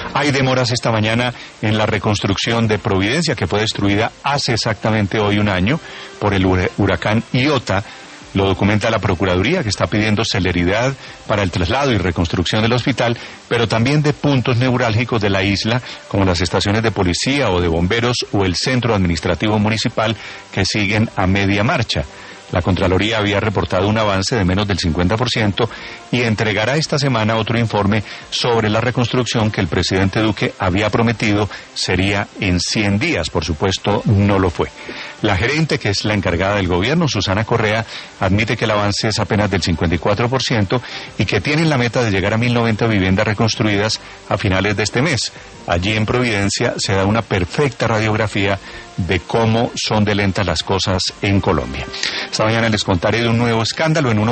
Hay demoras esta mañana en la reconstrucción de Providencia, que fue destruida hace exactamente hoy un año por el huracán Iota. Lo documenta la Procuraduría, que está pidiendo celeridad para el traslado y reconstrucción del hospital, pero también de puntos neurálgicos de la isla, como las estaciones de policía o de bomberos o el centro administrativo municipal, que siguen a media marcha. La Contraloría había reportado un avance de menos del 50% y entregará esta semana otro informe sobre la reconstrucción que el presidente Duque había prometido sería en 100 días. Por supuesto, no lo fue. La gerente, que es la encargada del gobierno, Susana Correa, admite que el avance es apenas del 54% y que tienen la meta de llegar a 1.090 viviendas reconstruidas a finales de este mes. Allí en Providencia se da una perfecta radiografía de cómo son de lentas las cosas en Colombia. Esta mañana les contaré de un nuevo escándalo en uno